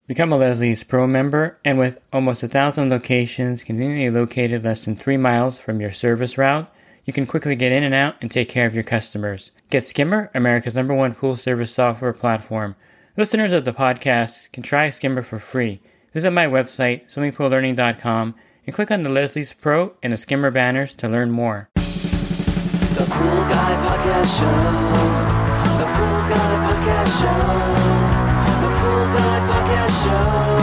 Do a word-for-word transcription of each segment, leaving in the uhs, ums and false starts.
Become a Leslie's Pro member, and with almost a thousand locations conveniently located less than three miles from your service route, you can quickly get in and out and take care of your customers. Get Skimmer, America's number one pool service software platform. Listeners of the podcast can try Skimmer for free. Visit my website, swimming pool learning dot com, and click on the Leslie's Pro and the Skimmer banners to learn more. The Pool Guy Podcast Show. The Pool Guy Podcast Show. The Pool Guy Podcast Show.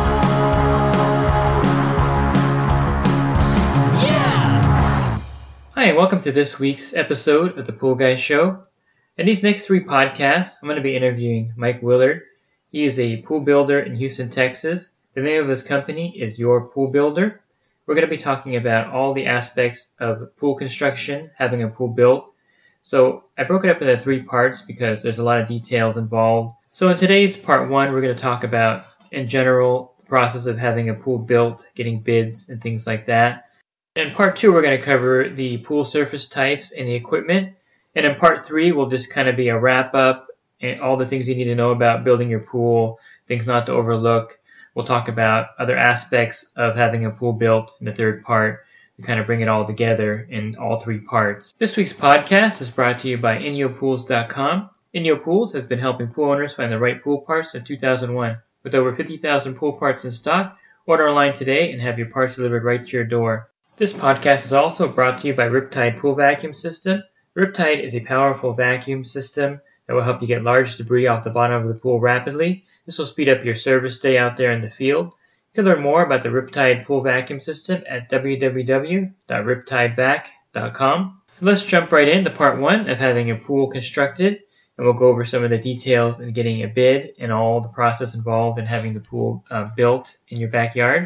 Yeah! Hi, and welcome to this week's episode of the Pool Guy Show. In these next three podcasts, I'm going to be interviewing Mike Willard. He is a pool builder in Houston, Texas. The name of his company is Your Pool Builder. We're going to be talking about all the aspects of pool construction, having a pool built. So I broke it up into three parts because there's a lot of details involved. So in today's part one, we're going to talk about, in general, the process of having a pool built, getting bids, and things like that. In part two, we're going to cover the pool surface types and the equipment. And in part three, will just kind of be a wrap-up and all the things you need to know about building your pool, things not to overlook. We'll talk about other aspects of having a pool built in the third part to kind of bring it all together in all three parts. This week's podcast is brought to you by Inyo Pools dot com. Inyo Pools has been helping pool owners find the right pool parts since two thousand one. With over fifty thousand pool parts in stock, order online today and have your parts delivered right to your door. This podcast is also brought to you by Riptide Pool Vacuum System. Riptide is a powerful vacuum system that will help you get large debris off the bottom of the pool rapidly. This will speed up your service day out there in the field. You can learn more about the Riptide Pool Vacuum System at w w w dot riptide vac dot com. Let's jump right into part one of having a pool constructed, and we'll go over some of the details in getting a bid and all the process involved in having the pool uh, built in your backyard.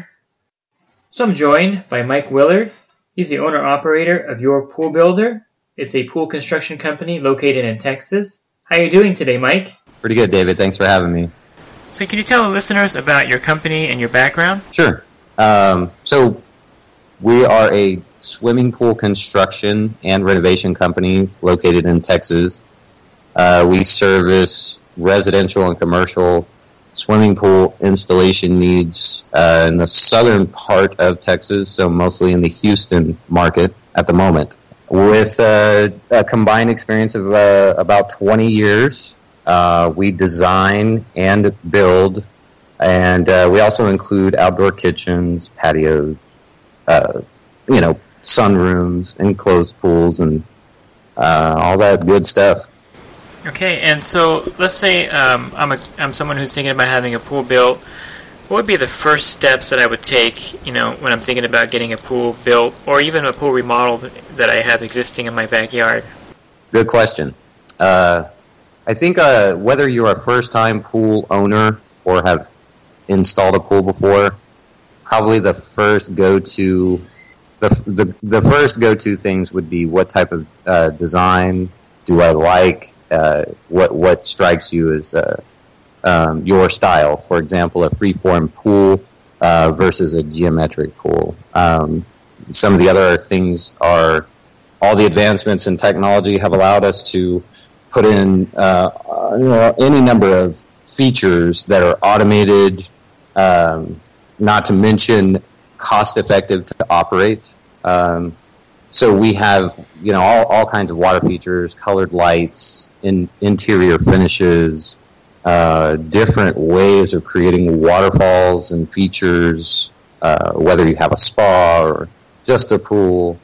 So I'm joined by Mike Willard. He's the owner-operator of Your Pool Builder. It's a pool construction company located in Texas. How are you doing today, Mike? Pretty good, David. Thanks for having me. So can you tell the listeners about your company and your background? Sure. Um, so we are a swimming pool construction and renovation company located in Texas. Uh, we service residential and commercial swimming pool installation needs uh, in the southern part of Texas, so mostly in the Houston market at the moment. With uh, a combined experience of uh, about twenty years, uh, we design and build, and uh, we also include outdoor kitchens, patios, uh, you know, sunrooms, enclosed pools, and uh, all that good stuff. Okay, and so let's say um, I'm a I'm someone who's thinking about having a pool built. What would be the first steps that I would take, you know, when I'm thinking about getting a pool built or even a pool remodeled that I have existing in my backyard? Good question. Uh, I think uh, whether you're a first-time pool owner or have installed a pool before, probably the first go-to the the, the first go-to things would be what type of uh, design do I like? Uh, what what strikes you as uh, Um, your style. For example, a free-form pool uh, versus a geometric pool. Um, some of the other things are all the advancements in technology have allowed us to put in uh, you know, any number of features that are automated, um, not to mention cost-effective to operate. Um, so we have, you know, all, all kinds of water features, colored lights, in, interior finishes, Uh, different ways of creating waterfalls and features, uh, whether you have a spa or just a pool.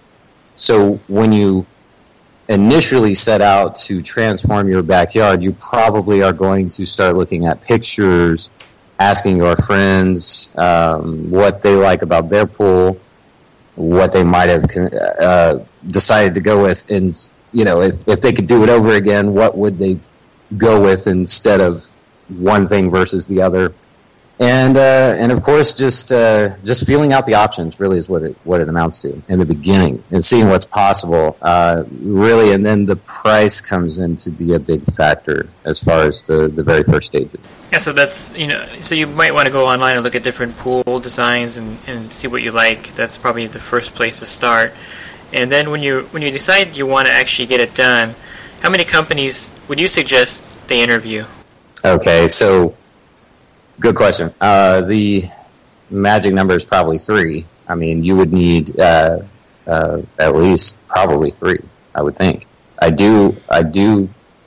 So when you initially set out to transform your backyard, you probably are going to start looking at pictures, asking your friends um, what they like about their pool, what they might have uh, decided to go with, and you know, if, if they could do it over again, what would they go with instead of one thing versus the other, and uh, and of course just uh, just feeling out the options really is what it what it amounts to in the beginning, and seeing what's possible uh, really, and then the price comes in to be a big factor as far as the, the very first stages. Yeah, so that's you know so you might want to go online and look at different pool designs and, and see what you like. That's probably the first place to start, and then when you when you decide you want to actually get it done, how many companies would you suggest they interview? Okay, so Good question. Uh, the magic number is probably three. I mean, you would need uh, uh, at least probably three, I would think. I do, I do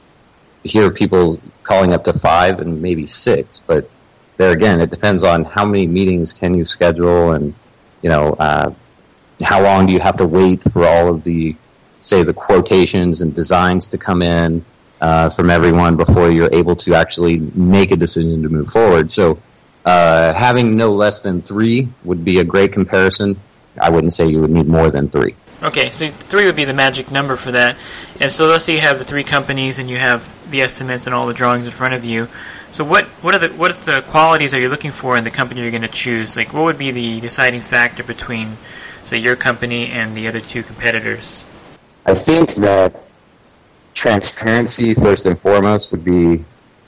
hear people calling up to five and maybe six, but there again, it depends on how many meetings can you schedule, and you know, uh, how long do you have to wait for all of the, say, the quotations and designs to come in uh, from everyone before you're able to actually make a decision to move forward. So uh, having no less than three would be a great comparison. I wouldn't say you would need more than three. Okay, so three would be the magic number for that. And so let's say you have the three companies and you have the estimates and all the drawings in front of you. So what what are the what are the qualities are you looking for in the company you're going to choose? Like, what would be the deciding factor between, say, your company and the other two competitors? I think that transparency, first and foremost, would be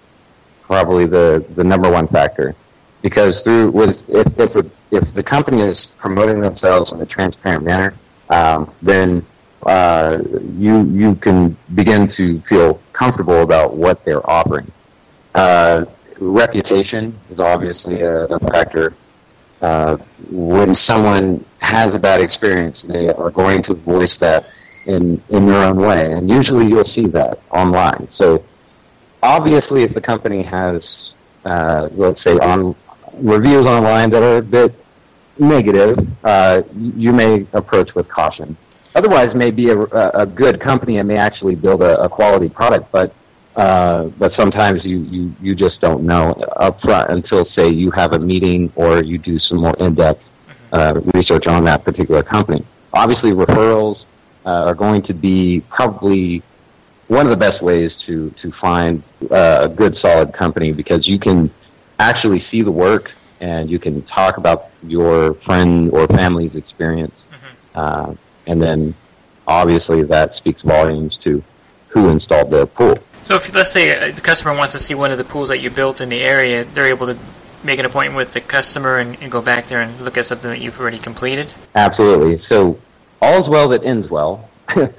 probably the, the number one factor. Because through with if if, if the company is promoting themselves in a transparent manner, um, then uh, you you can begin to feel comfortable about what they're offering. Uh, reputation is obviously a, a factor. Uh, when someone has a bad experience, they are going to voice that in in their own way, and usually you'll see that online. So obviously, if the company has, uh, let's say, on reviews online that are a bit negative, uh, you may approach with caution. Otherwise, it may be a, a good company and may actually build a, a quality product, but uh, but sometimes you, you, you just don't know up front until, say, you have a meeting or you do some more in-depth uh, research on that particular company. Obviously, referrals uh, are going to be probably one of the best ways to, to find uh, a good, solid company, because you can actually see the work and you can talk about your friend or family's experience. Mm-hmm. Uh, and then obviously that speaks volumes to who installed their pool. So if, let's say, the customer wants to see one of the pools that you built in the area, they're able to make an appointment with the customer and, and go back there and look at something that you've already completed? Absolutely. So all's well that ends well.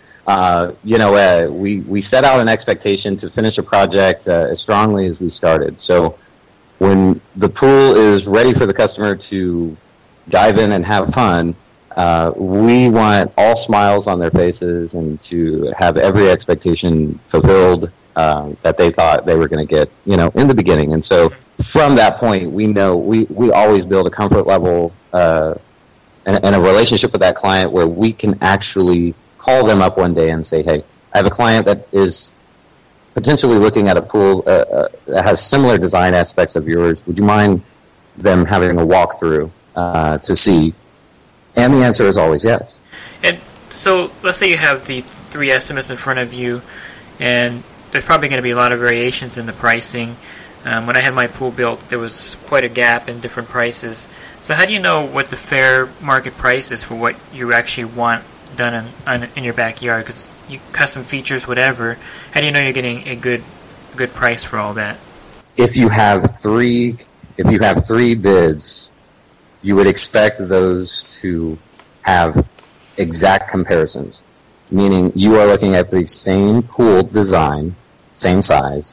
uh, you know, uh, we, we set out an expectation to finish a project uh, as strongly as we started. So when the pool is ready for the customer to dive in and have fun, uh, we want all smiles on their faces and to have every expectation fulfilled uh, that they thought they were going to get, you know, in the beginning. And so from that point, we know we, we always build a comfort level uh, and, and a relationship with that client where we can actually call them up one day and say, hey, I have a client that is potentially looking at a pool uh, uh, that has similar design aspects of yours. Would you mind them having a walkthrough uh, to see? And the answer is always yes. And so let's say you have the three estimates in front of you, and there's probably going to be a lot of variations in the pricing. Um, when I had my pool built, there was quite a gap in different prices. So how do you know what the fair market price is for what you actually want done in, on, in your backyard? Because you custom features, whatever. How do you know you're getting a good good price for all that? If you have three, if you have three bids, you would expect those to have exact comparisons. Meaning you are looking at the same pool design, same size.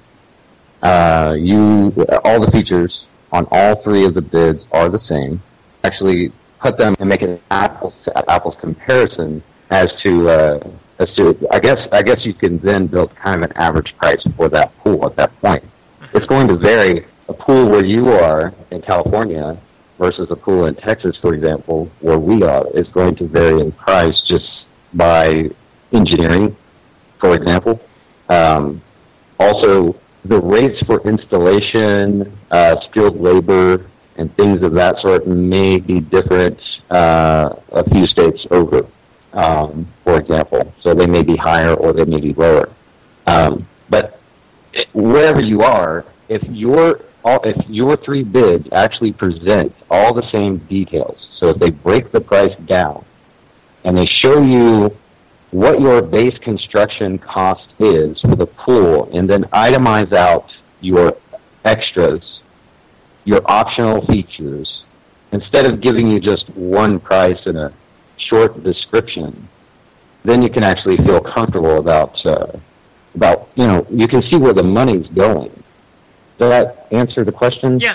Uh, you all the features on all three of the bids are the same. Actually, put them and make an apples to apples comparison as to uh, as to I guess I guess you can then build kind of an average price for that pool at that point. It's going to vary. A pool where you are in California versus a pool in Texas, for example, where we are, is going to vary in price just by engineering, for example. Um, also, the rates for installation, uh, skilled labor, and things of that sort may be different uh, a few states over, um, for example. So they may be higher or they may be lower. Um, but wherever you are, if your all, if your three bids actually present all the same details, so if they break the price down and they show you what your base construction cost is for the pool and then itemize out your extras, your optional features, instead of giving you just one price and a short description, then you can actually feel comfortable about, uh, about, you know, you can see where the money's going. Does that answer the question? Yeah,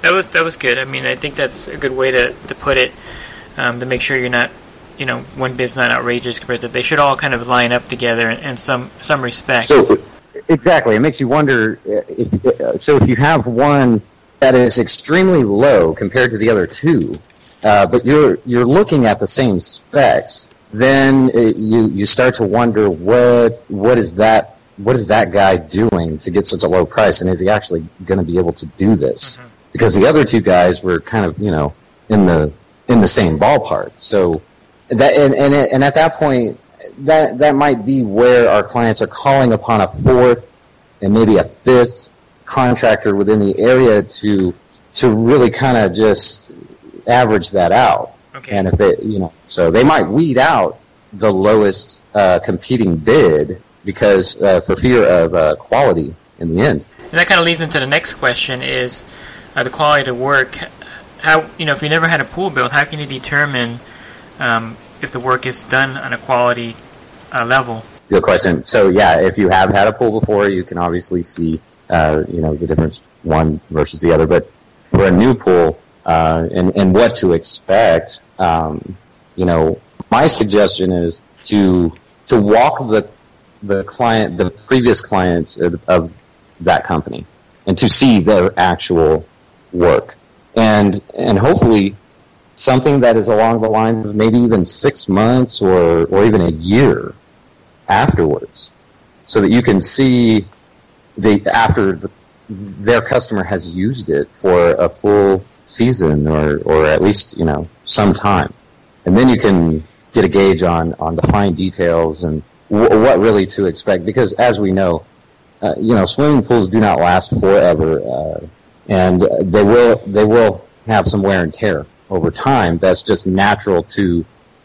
that was that was good. I mean, I think that's a good way to, to put it, um, to make sure you're not, you know, one bid's not outrageous compared to, they should all kind of line up together in, in some some respects. So, exactly. It makes you wonder, if, uh, so if you have one that is extremely low compared to the other two, uh, but you're you're looking at the same specs, then it, you you start to wonder what what is that what is that guy doing to get such a low price, and is he actually going to be able to do this? Mm-hmm. Because the other two guys were kind of, you know, in the in the same ballpark. So that and and, and at that point, that that might be where our clients are calling upon a fourth and maybe a fifth contractor within the area to to really kind of just average that out. Okay. And if it, you know, so they might weed out the lowest uh, competing bid because uh, for fear of uh, quality in the end. And that kind of leads into the next question: is uh, the quality of work. How, you know, if you never had a pool built, how can you determine um, if the work is done on a quality uh, level? Good question. So yeah, if you have had a pool before, you can obviously see, uh, you know, the difference one versus the other. But for a new pool, uh, and, and what to expect, um, you know, my suggestion is to to walk the the client, the previous clients of, of that company, and to see their actual work, and and hopefully something that is along the lines of maybe even six months or or even a year afterwards, so that you can see the after the, their customer has used it for a full season or or at least, you know, some time, and then you can get a gauge on on the fine details and w- what really to expect, because as we know, uh, you know, swimming pools do not last forever, uh, and they will they will have some wear and tear over time. That's just natural to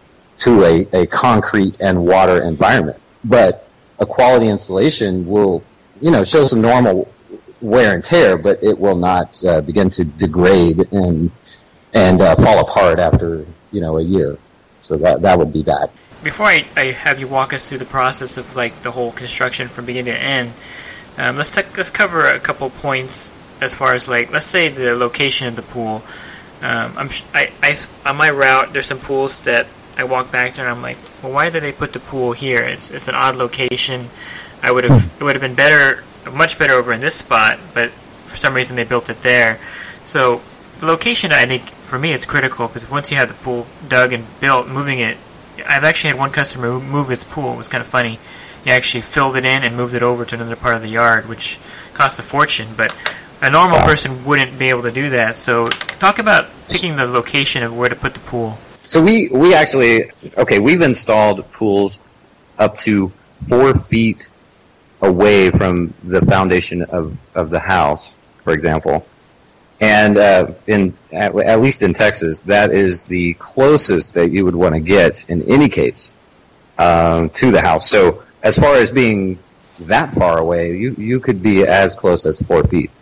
to a, a concrete and water environment. But a quality installation will, you know, show some normal wear and tear, but it will not uh, begin to degrade and and uh, fall apart after, you know, a year. So that that would be that. Before I, I have you walk us through the process of like the whole construction from beginning to end, um, let's t- let's cover a couple points as far as like, let's say the location of the pool. Um, I'm I, I on my route, there's some pools that I walk back there and I'm like, well, why did they put the pool here? It's it's an odd location. I would have it would have been better, much better over in this spot, but for some reason they built it there. So the location, I think, for me, is critical, because once you have the pool dug and built, moving it, I've actually had one customer move his pool. It was kind of funny. He actually filled it in and moved it over to another part of the yard, which cost a fortune, but a normal person wouldn't be able to do that. So talk about picking the location of where to put the pool. So we, we actually, okay, we've installed pools up to four feet away from the foundation of, of the house, for example. And uh, in at, at least in Texas, that is the closest that you would want to get in any case um, to the house. So as far as being that far away, you, you could be as close as four feet.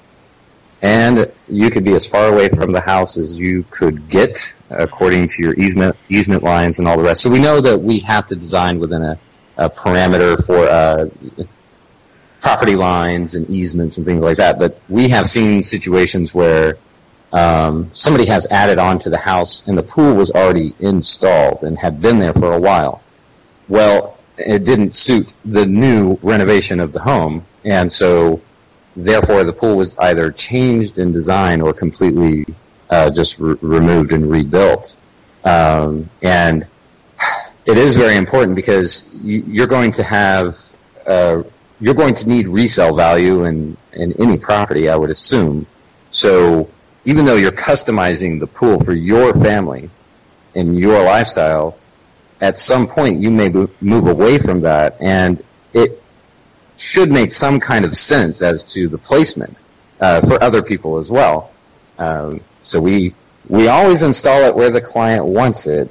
And you could be as far away from the house as you could get according to your easement easement lines and all the rest. So we know that we have to design within a, a parameter for uh, property lines and easements and things like that. But we have seen situations where um, somebody has added on to the house and the pool was already installed and had been there for a while. Well, it didn't suit the new renovation of the home, and so therefore the pool was either changed in design or completely uh, just re- removed and rebuilt. Um, and it is very important because you, you're going to have uh, you're going to need resale value in, in any property, I would assume. So even though you're customizing the pool for your family and your lifestyle, at some point you may move away from that, and it should make some kind of sense as to the placement uh, for other people as well. Um, so we we always install it where the client wants it.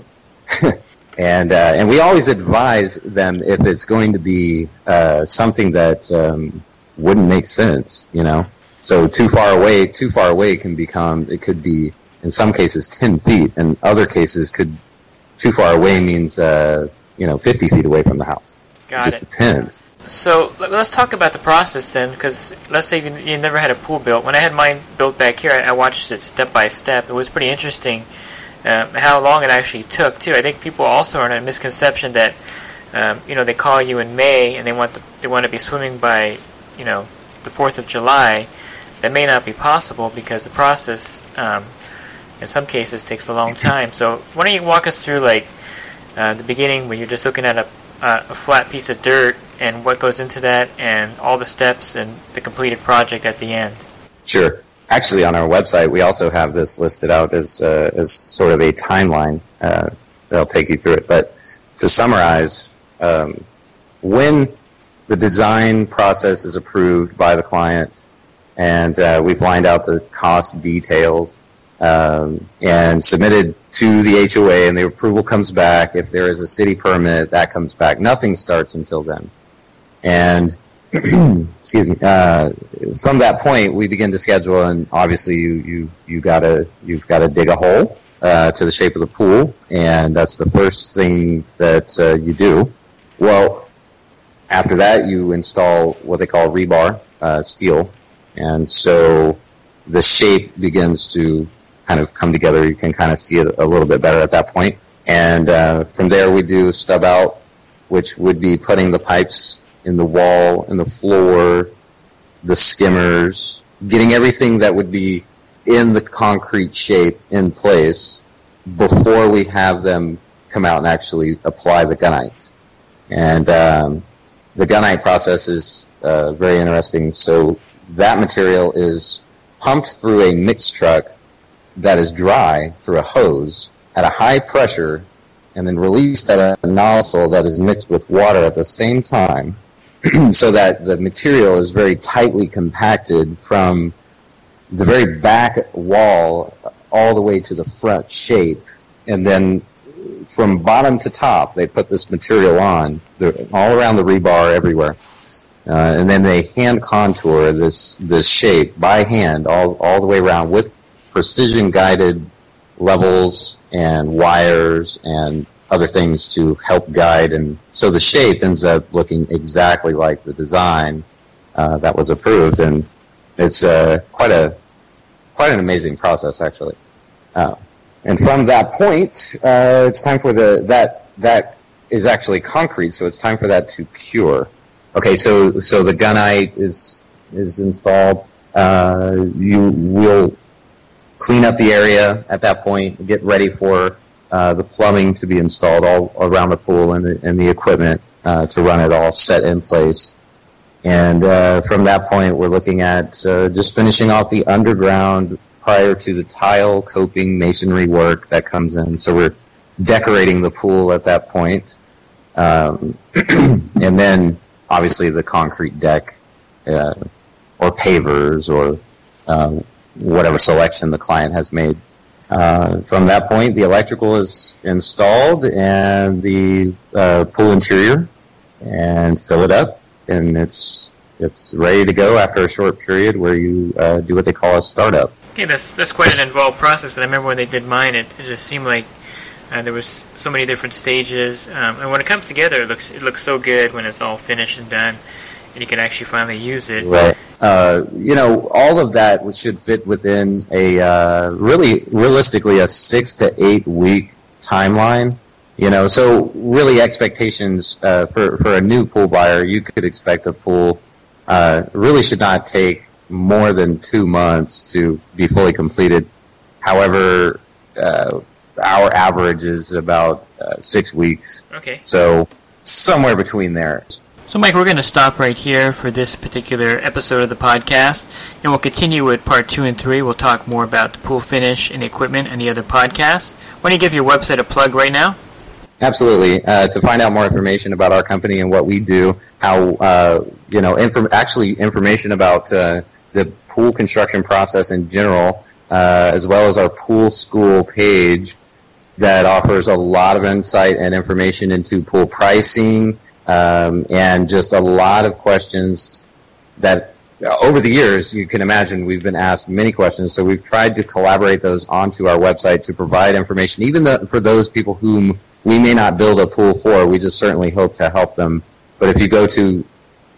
And uh, and we always advise them if it's going to be uh, something that um, wouldn't make sense, you know. So too far away, too far away can become, it could be in some cases ten feet, and other cases could, too far away means uh, you know, fifty feet away from the house. Got it just it. depends. So let's talk about the process then, because let's say you, you never had a pool built. When I had mine built back here, I, I watched it step by step. It was pretty interesting um, how long it actually took too. I think people also are in a misconception that um, you know they call you in May and they want the, they want to be swimming by you know the fourth of July. That may not be possible because the process um, in some cases takes a long time. So why don't you walk us through like uh, the beginning when you're just looking at a, uh, a flat piece of dirt and what goes into that and all the steps and the completed project at the end. Sure. Actually, on our website, we also have this listed out as uh, as sort of a timeline uh, that'll take you through it. But to summarize, um, when the design process is approved by the client and uh, we've lined out the cost details um, and submitted to the H O A and the approval comes back, if there is a city permit, that comes back. Nothing starts until then. And excuse me. Uh, from that point, we begin to schedule, and obviously, you you you gotta you've got to dig a hole uh, to the shape of the pool, and that's the first thing that uh, you do. Well, after that, you install what they call rebar uh, steel, and so the shape begins to kind of come together. You can kind of see it a little bit better at that point, and uh, from there, we do stub out, which would be putting the pipes in the wall, in the floor, the skimmers, getting everything that would be in the concrete shape in place before we have them come out and actually apply the gunite. And um, the gunite process is uh, very interesting. So that material is pumped through a mix truck that is dry through a hose at a high pressure and then released at a nozzle that is mixed with water at the same time, so that the material is very tightly compacted from the very back wall all the way to the front shape. And then from bottom to top, they put this material on, all around the rebar, everywhere. Uh, and then they hand contour this this shape by hand all, all the way around with precision-guided levels and wires and other things to help guide, and so the shape ends up looking exactly like the design uh, that was approved, and it's uh, quite a quite an amazing process, actually. Uh, and from that point, uh, it's time for the that that is actually concrete, so it's time for that to cure. Okay, so so the gunite is is installed. Uh, you will clean up the area at that point, get ready for Uh, the plumbing to be installed all around the pool and the, and the equipment uh, to run it all set in place. And uh, from that point, we're looking at uh, just finishing off the underground prior to the tile, coping, masonry work that comes in. So we're decorating the pool at that point. Um, and then, obviously, the concrete deck uh, or pavers or uh, whatever selection the client has made. Uh, from that point, the electrical is installed and the uh, pool interior, and fill it up, and it's it's ready to go after a short period where you uh, do what they call a startup. Okay, that's that's quite an involved process. And I remember when they did mine, it, it just seemed like uh, there was so many different stages. Um, and when it comes together, it looks it looks so good when it's all finished and done, and you can actually finally use it. Right. Uh, you know, all of that should fit within a uh, really, realistically, a six to eight week timeline. You know, so really expectations uh, for for a new pool buyer, you could expect a pool uh, really should not take more than two months to be fully completed. However, uh, our average is about uh, six weeks. Okay. So somewhere between there. So, Mike, we're going to stop right here for this particular episode of the podcast, and we'll continue with part two and three. We'll talk more about the pool finish and equipment and the other podcasts. Why don't you give your website a plug right now? Absolutely. Uh, to find out more information about our company and what we do, how, uh, you know, inform- actually information about uh, the pool construction process in general, uh, as well as our pool school page that offers a lot of insight and information into pool pricing, Um, and just a lot of questions that uh, over the years, you can imagine we've been asked many questions. So we've tried to collaborate those onto our website to provide information, even the, for those people whom we may not build a pool for. We just certainly hope to help them. But if you go to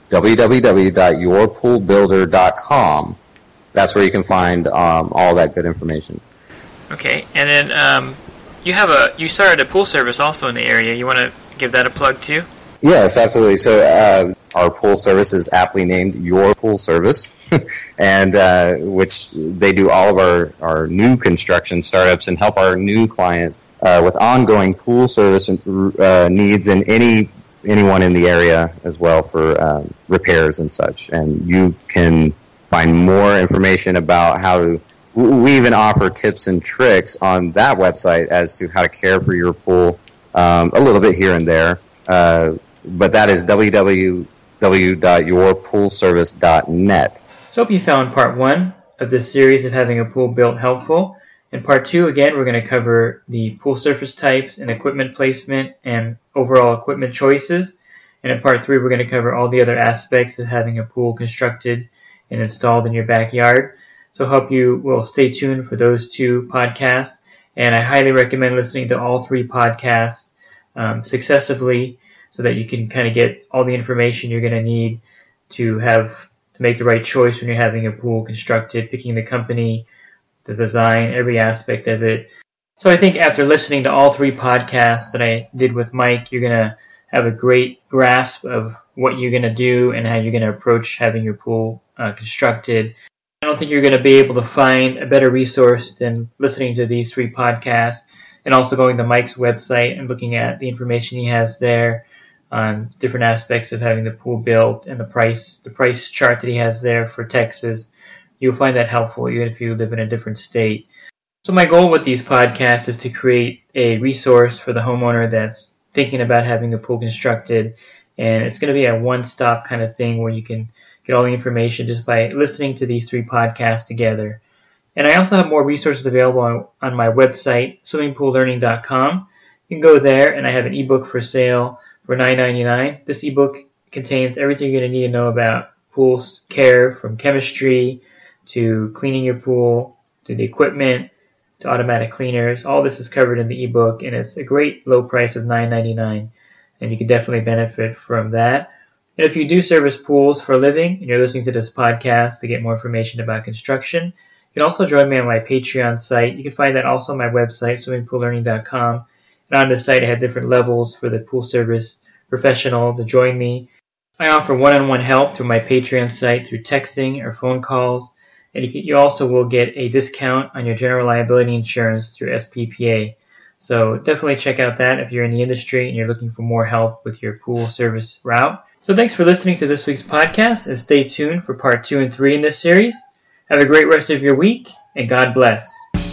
w w w dot your pool builder dot com. That's where you can find um, all that good information. Okay, and then um, you have a you started a pool service also in the area. You want to give that a plug too? Yes, absolutely. So uh, our pool service is aptly named Your Pool Service, and uh, which they do all of our, our new construction startups and help our new clients uh, with ongoing pool service and, uh, needs and any anyone in the area as well for uh, repairs and such. And you can find more information about how to. We even offer tips and tricks on that website as to how to care for your pool um, a little bit here and there. Uh, but that is w w w dot your pool service dot net. So hope you found part one of this series of having a pool built helpful. In part two, again, we're going to cover the pool surface types and equipment placement and overall equipment choices. And in part three, we're going to cover all the other aspects of having a pool constructed and installed in your backyard. So I hope you will stay tuned for those two podcasts. And I highly recommend listening to all three podcasts um, successively, so that you can kind of get all the information you're going to need to have to make the right choice when you're having a pool constructed, picking the company, the design, every aspect of it. So I think after listening to all three podcasts that I did with Mike, you're going to have a great grasp of what you're going to do and how you're going to approach having your pool uh, constructed. I don't think you're going to be able to find a better resource than listening to these three podcasts and also going to Mike's website and looking at the information he has there on different aspects of having the pool built and the price the price chart that he has there for Texas. You'll find that helpful even if you live in a different state. So my goal with these podcasts is to create a resource for the homeowner that's thinking about having a pool constructed, and it's going to be a one-stop kind of thing where you can get all the information just by listening to these three podcasts together. And I also have more resources available on, on my website, swimming pool learning dot com. You can go there, and I have an ebook for sale for nine ninety-nine. This ebook contains everything you're going to need to know about pool care, from chemistry to cleaning your pool to the equipment to automatic cleaners. All this is covered in the ebook, and it's a great low price of nine ninety-nine, and you can definitely benefit from that. And if you do service pools for a living and you're listening to this podcast to get more information about construction, you can also join me on my Patreon site. You can find that also on my website, swimming pool learning dot com. And on the site, I have different levels for the pool service professional to join me. I offer one-on-one help through my Patreon site through texting or phone calls. And you, can, you also will get a discount on your general liability insurance through S P P A. So definitely check out that if you're in the industry and you're looking for more help with your pool service route. So thanks for listening to this week's podcast, and stay tuned for part two and three in this series. Have a great rest of your week, and God bless.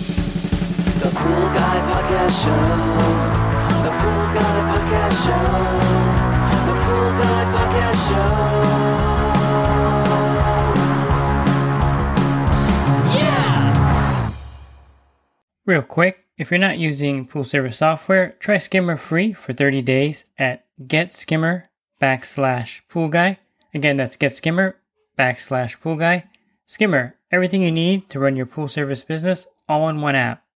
The Pool Guy Podcast Show. The Pool Guy Podcast Show. The Pool Guy Podcast Show. Yeah! Real quick, if you're not using pool service software, try Skimmer free for thirty days at getskimmer backslash pool guy. Again, that's getskimmer backslash pool guy. Skimmer, everything you need to run your pool service business all in one app.